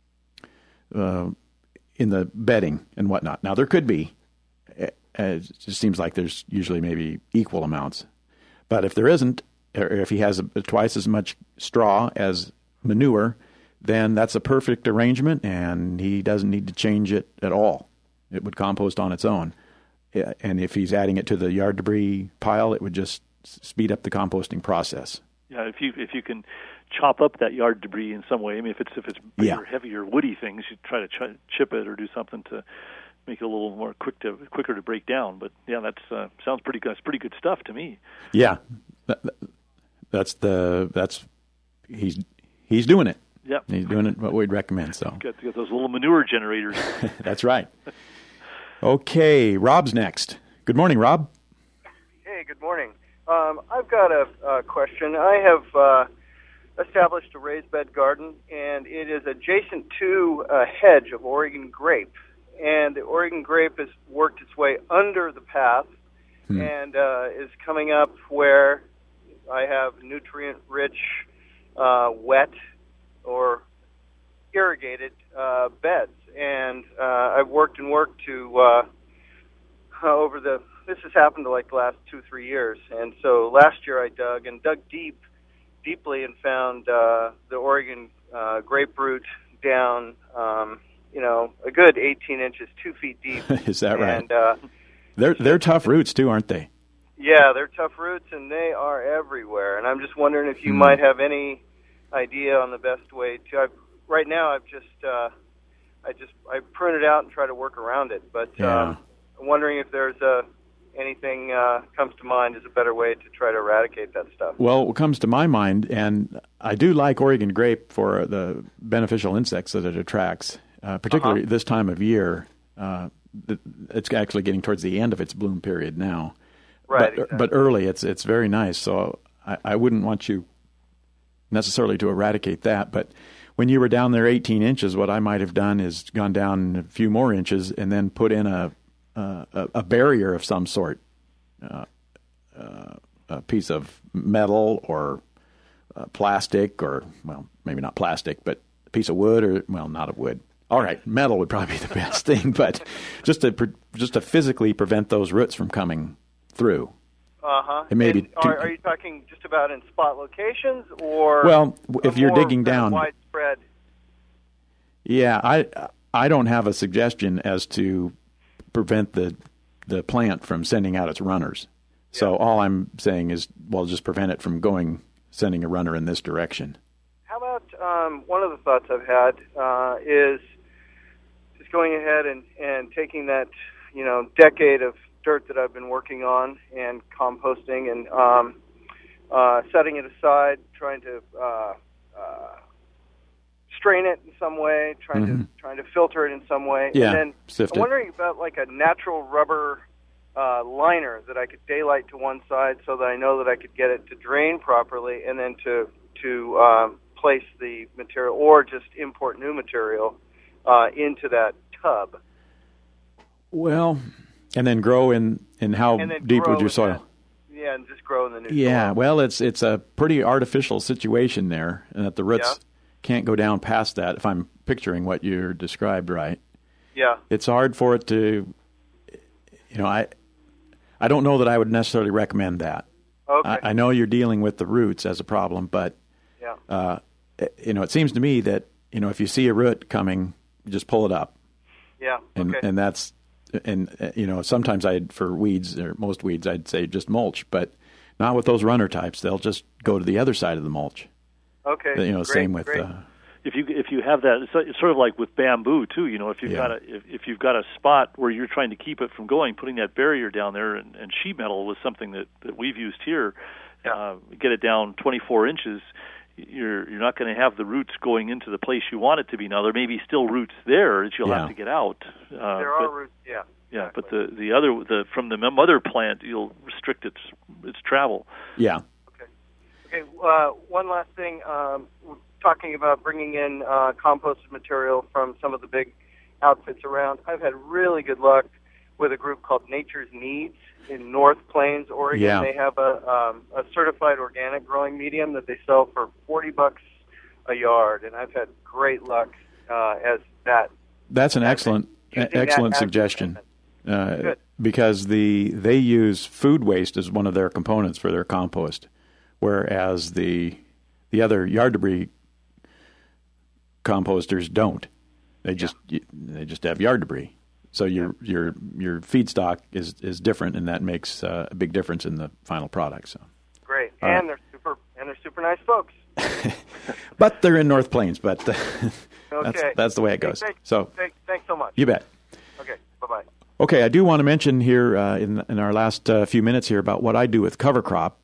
uh, in the bedding and whatnot. Now there could be. It just seems like there's usually maybe equal amounts. But if there isn't, or if he has a, twice as much straw as manure, then that's a perfect arrangement, and he doesn't need to change it at all. It would compost on its own. And if he's adding it to the yard debris pile, it would just speed up the composting process. Yeah, if you if you can chop up that yard debris in some way, I mean, if it's if it's bigger, Yeah. heavier, woody things, you try to ch- chip it or do something to make it a little more quick to quicker to break down. But yeah, that's uh, sounds pretty good. That's pretty good stuff to me. Yeah, that, that's the that's he's he's doing it. Yep. He's doing it what we'd recommend. So Got to get those little manure generators. that's right. Okay, Rob's next. Good morning, Rob. Hey, good morning. Um, I've got a, a question. I have uh, established a raised bed garden, and it is adjacent to a hedge of Oregon grape. And the Oregon grape has worked its way under the path hmm. and uh, is coming up where I have nutrient-rich, uh, wet, or irrigated uh, beds. And uh, I've worked and worked to, uh, over the, this has happened to like the last two, three years. And so last year I dug and dug deep, deeply and found uh, the Oregon uh, grapefruit down, um, you know, a good eighteen inches, two feet deep. Is that right? And, uh, they're they're tough roots too, aren't they? Yeah, they're tough roots, and they are everywhere. And I'm just wondering if you mm. might have any idea on the best way to. I've, right now, I've just uh, I just I prune it out and try to work around it. But yeah. um, I'm wondering if there's a anything uh, comes to mind as a better way to try to eradicate that stuff. Well, what comes to my mind, and I do like Oregon grape for the beneficial insects that it attracts. Uh, particularly uh-huh. this time of year, uh, it's actually getting towards the end of its bloom period now. Right, but, exactly. but early, it's it's very nice. So I, I wouldn't want you necessarily to eradicate that. But when you were down there eighteen inches, what I might have done is gone down a few more inches and then put in a a, a barrier of some sort, uh, uh, a piece of metal or uh, plastic, or well, maybe not plastic, but a piece of wood, or well, not of wood. All right, metal would probably be the best thing, but just to just to physically prevent those roots from coming through. Uh huh. It may be are, too, are you talking just about in spot locations, or well, if you're more digging down, widespread? Yeah, I I don't have a suggestion as to prevent the the plant from sending out its runners. Yeah. So all I'm saying is, well, just prevent it from going sending a runner in this direction. How about um, one of the thoughts I've had uh, is just going ahead and, and taking that, you know, decade of dirt that I've been working on and composting and um, uh, setting it aside, trying to uh, uh, strain it in some way, trying mm-hmm. to trying to filter it in some way. Yeah, and then sift I'm it. wondering about like a natural rubber uh, liner that I could daylight to one side so that I know that I could get it to drain properly, and then to to um, place the material, or just import new material uh, into that tub. Well, and then grow in, in how deep would your soil? That, yeah, and just grow in the new Yeah, soil. well, it's it's a pretty artificial situation there, and that the roots Yeah. can't go down past that, if I'm picturing what you described right. Yeah. It's hard for it to, you know, I I don't know that I would necessarily recommend that. Okay. I, I know you're dealing with the roots as a problem, but, yeah. uh, you know, it seems to me that, you know, if you see a root coming, just pull it up. Yeah, And, okay. and that's, and, uh, you know, sometimes I'd, for weeds, or most weeds, I'd say just mulch, but not with those runner types. They'll just go to the other side of the mulch. Okay. You know, great, same with. Great. Uh, If you if you have that, it's, it's sort of like with bamboo too. You know, if you've Yeah. got a if, if you've got a spot where you're trying to keep it from going, putting that barrier down there, and, and sheet metal was something that, that we've used here. Yeah. Uh, get it down twenty-four inches. You're you're not going to have the roots going into the place you want it to be. Now there may be still roots there that you'll Yeah. have to get out. Uh, there but, are roots, yeah. Yeah, exactly. but the the other the from the mother plant, you'll restrict its its travel. yeah. Okay, uh, one last thing. Um, we're talking about bringing in uh, composted material from some of the big outfits around. I've had really good luck with a group called Nature's Needs in North Plains, Oregon. Yeah. They have a, um, a certified organic growing medium that they sell for forty bucks a yard, and I've had great luck uh, as that. That's an excellent, using excellent that as suggestion. Uh, Good. because the they use food waste as one of their components for their compost, whereas the the other yard debris composters don't. They just they just have yard debris. So your your your feedstock is, is different, and that makes uh, a big difference in the final product. So Great, All and right. they're super and they're super nice folks. but they're in North Plains. But uh, that's Okay. that's the way it goes. Thanks, So thanks, thanks so much. you bet. Okay, bye bye. Okay, I do want to mention here uh, in in our last uh, few minutes here about what I do with cover crop,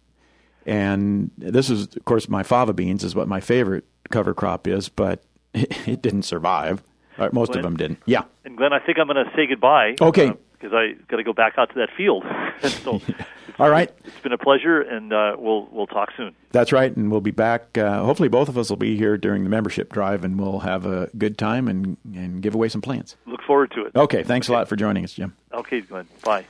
and this is, of course, my fava beans is what my favorite cover crop is, but it didn't survive. Uh, most Glenn? of them didn't. Yeah. And Glenn, I think I'm going to say goodbye. Okay. Because I got to go back out to that field. And so All right. it's been a pleasure, and uh, we'll we'll talk soon. That's right, and we'll be back. Uh, hopefully, both of us will be here during the membership drive, and we'll have a good time and, and give away some plants. Look forward to it. Okay, thanks a lot for joining us, Jim. Okay, Glenn. Bye.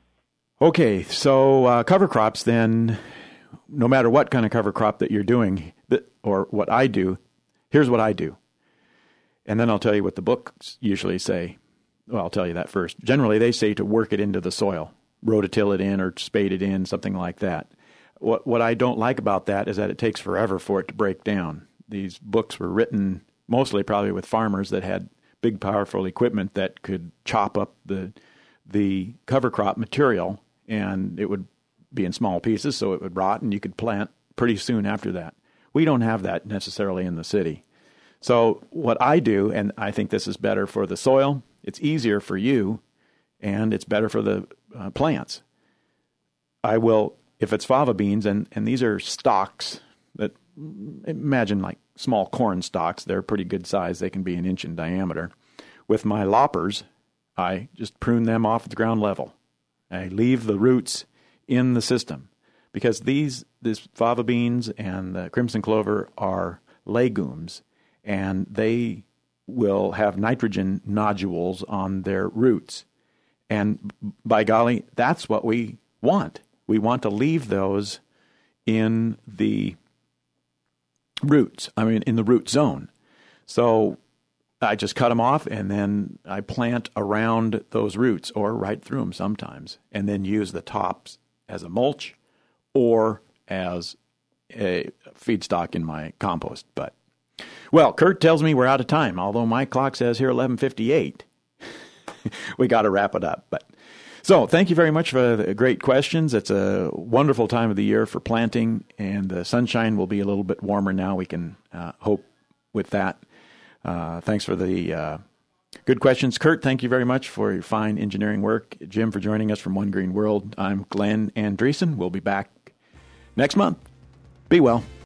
Okay, so uh, cover crops then, no matter what kind of cover crop that you're doing, th- or what I do, here's what I do. And then I'll tell you what the books usually say. Well, I'll tell you that first. Generally, they say to work it into the soil, rototill it in or spade it in, something like that. What what I don't like about that is that it takes forever for it to break down. These books were written mostly probably with farmers that had big, powerful equipment that could chop up the the cover crop material, and it would be in small pieces, so it would rot, and you could plant pretty soon after that. We don't have that necessarily in the city. So what I do, and I think this is better for the soil, it's easier for you, and it's better for the uh, plants. I will, if it's fava beans, and, and these are stalks that, imagine like small corn stalks, they're pretty good size, they can be an inch in diameter. With my loppers, I just prune them off at the ground level. I leave the roots in the system, because these, these fava beans and the crimson clover are legumes, and they will have nitrogen nodules on their roots. And by golly, that's what we want. We want to leave those in the roots, I mean, in the root zone. So I just cut them off, and then I plant around those roots, or right through them sometimes, and then use the tops as a mulch or as a feedstock in my compost. But well, Kurt tells me we're out of time, although my clock says here eleven fifty-eight. We got to wrap it up. But so thank you very much for the great questions. It's a wonderful time of the year for planting, and the sunshine will be a little bit warmer now. We can uh, hope with that. Uh, thanks for the uh, good questions. Kurt, thank you very much for your fine engineering work. Jim, for joining us from One Green World. I'm Glenn Andreessen. We'll be back next month. Be well.